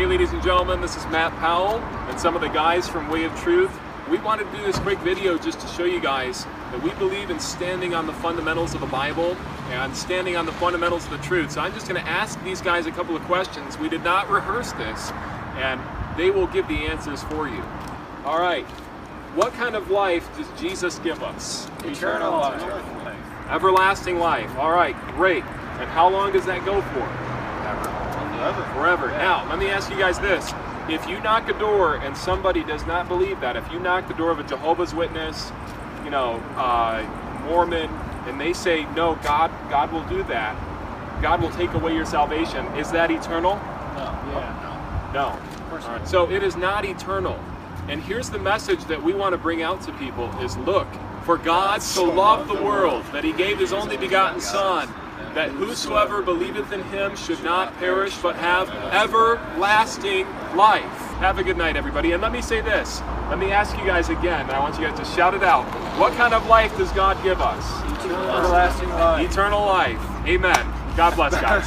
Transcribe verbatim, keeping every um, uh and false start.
ladies and gentlemen, this is Matt Powell and some of the guys from Way of Truth. We wanted to do this quick video just to show you guys that we believe in standing on the fundamentals of the Bible and standing on the fundamentals of the truth. So I'm just going to ask these guys a couple of questions. We did not rehearse this, and they will give the answers for you. All right. What kind of life does Jesus give us? Eternal life. Everlasting life. All right, great. And how long does that go for? Forever. Forever. Now, let me ask you guys this. If you knock a door and somebody does not believe that, if you knock the door of a Jehovah's Witness, you know, uh, Mormon, and they say, no, God, God will do that, God will take away your salvation, is that eternal? No. Yeah. No. Of course All right. not. So it is not eternal. And here's the message that we want to bring out to people is, look, for God so loved the world that he gave his only begotten Son, that whosoever believeth in him should not perish but have everlasting life. Have a good night, everybody. And let me say this. Let me ask you guys again, and I want you guys to shout it out. What kind of life does God give us? Everlasting life. Eternal life. Amen. God bless, guys.